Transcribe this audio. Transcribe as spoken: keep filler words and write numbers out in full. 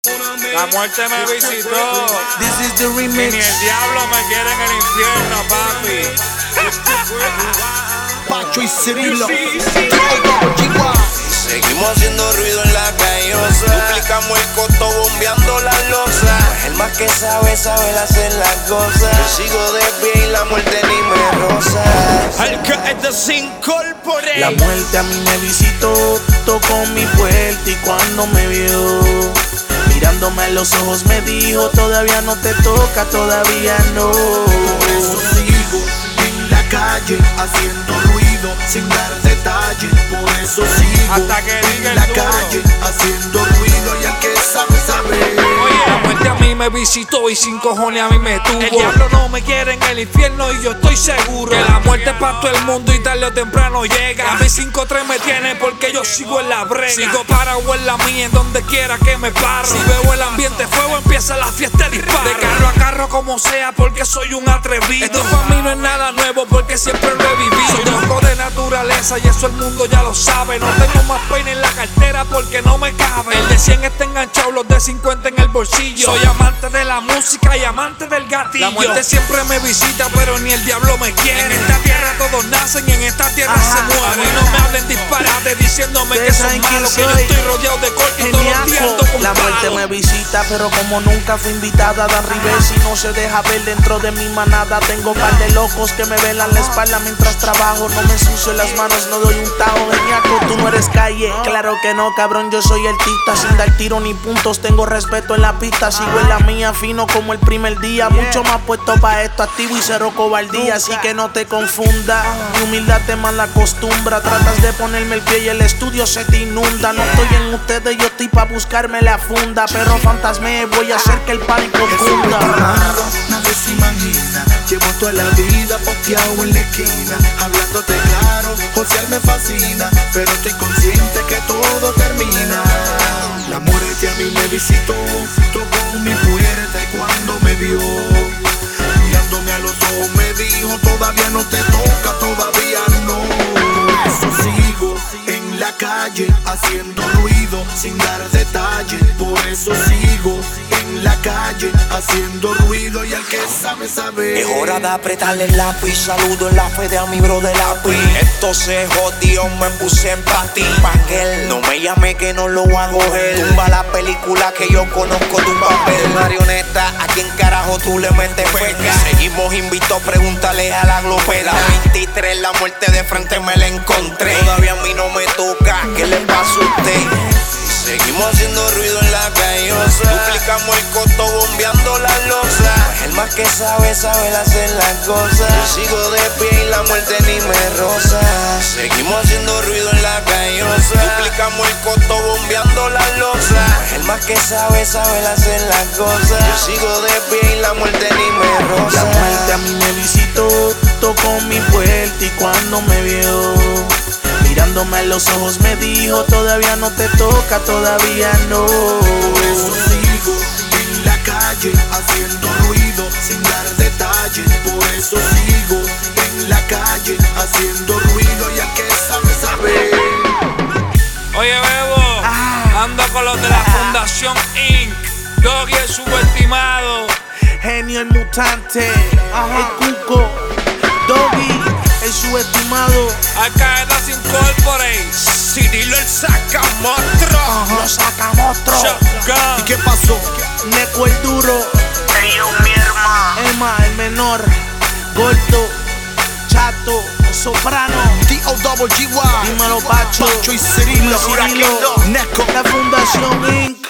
La muerte me visitó. This is the Y ni remix. el diablo me quiere en el infierno, papi. Pacho y Cirilo. Seguimos haciendo ruido en la callosa. Duplicamos el costo bombeando la losa. El más que sabe, sabe hacer las cosas. Yo sigo de pie y la muerte ni me roza. El que es de sin corpore. La muerte a mí me visitó, tocó mi puerta y cuando me vio, mirándome a los ojos me dijo: todavía no te toca, todavía no. Por eso sigo en la calle haciendo ruido sin dar detalles. Por eso sigo Hasta que diga en el la duro. calle haciendo ruido y el que sabe sabe. Oye, la muerte a mí me visitó y sin cojones a mí me tuvo. El diablo no me quiere en el infierno y yo estoy seguro que la muerte es para todo el mundo y tarde o temprano llega. A mí cinco tres me tiene porque yo sigo en la brega. Sigo parado en la mía en donde quiera que me paro. Si veo el ambiente fuego empieza la fiesta y disparo. De carro a carro como sea porque soy un atrevido. Esto para mí no es nada nuevo porque siempre lo he vivido. Soy loco de naturaleza y eso el mundo ya lo sabe. No tengo más peine en la cartera porque no me cabe. El de cien está enganchado, los de cincuenta en el bolsillo. Soy amante de la música y amante del gatillo. La muerte siempre me visita pero ni el diablo me quiere. En esta tierra todos nacen y en esta tierra Ajá, se mueren. A mí no me hablen disparate diciéndome que Ustedes son saben quién malos, que yo soy. estoy rodeado de cortes y todos los días ando con La muerte palos. me visita, pero como nunca fui invitada a dar revés y no se deja ver dentro de mi manada. Tengo un par de locos que me velan la espalda mientras trabajo. No me ensucio las manos, no doy un tajo. Geniaco, tú no eres calle. Claro que no, cabrón, yo soy el tita. Sin dar tiro ni puntos, tengo respeto en la pista. Sigo en la mía, fino como el primer día. Mucho más puesto pa' esto, activo y cero cobardía. Así que no te confunda, mi humildad te mal acostumbra. Tratas de ponerme el pie y el estudio se te inunda. No estoy en ustedes, yo estoy pa' buscarme la funda. Pero fantasme, voy a hacer que el pánico cunda. Nadie se imagina. Llevo toda la vida posteado en la esquina, hablándote claro, josear me fascina, pero estoy consciente que todo termina. La muerte a mí me visitó, tocó mi puerta y cuando me vio, mirándome a los ojos me dijo: todavía no te toca, todavía no. Por eso sigo en la calle haciendo ruido sin dar detalles. Por eso sigo en la calle haciendo ruido y el que sabe sabe. Es hora de apretarle el lápiz. Saludo en la fe de a mi bro de lápiz. Esto se jodió, me puse en patín. Panguel, no me llame que no lo voy a coger. Tumba la película que yo conozco tu papel. Marioneta, ¿a quién carajo tú le metes feca? Seguimos invictos, pregúntale a la glopera. veintitrés, la muerte de frente me la encontré. Todavía a mí no me toca, ¿qué le pasa a usted? Seguimos haciendo ruido en la callosa. Duplicamos el costo bombeando la losa. El más que sabe, sabe hacer las cosas. Yo sigo de pie y la muerte ni me roza. Seguimos haciendo ruido en la callosa. Duplicamos el costo bombeando la losa. El más que sabe, sabe hacer las cosas. Yo sigo de pie y la muerte ni me roza. La muerte a mí me visitó, tocó mi puerta y cuando me vio, mirándome a los ojos me dijo: todavía no te toca, todavía no. Por eso sigo en la calle haciendo ruido sin dar detalles. Por eso sigo en la calle haciendo ruido y el que sabe sabe. Oye, Bebo, ando con los de la Fundación incorporated. Doggy el subestimado. Genio el mutante, el cuco, Doggy, el subestimado. Al-Qaeda sin corporate. Cirilo el sacamostro. Lo sacamos otro. Shotgun. ¿Y qué pasó? Neko el duro, Emma el menor, Gordo, Chato, Soprano, D O Double G Y, dímelo Pacho, Pacho y Cirilo, Cirilo, Neko. la Fundación incorporated.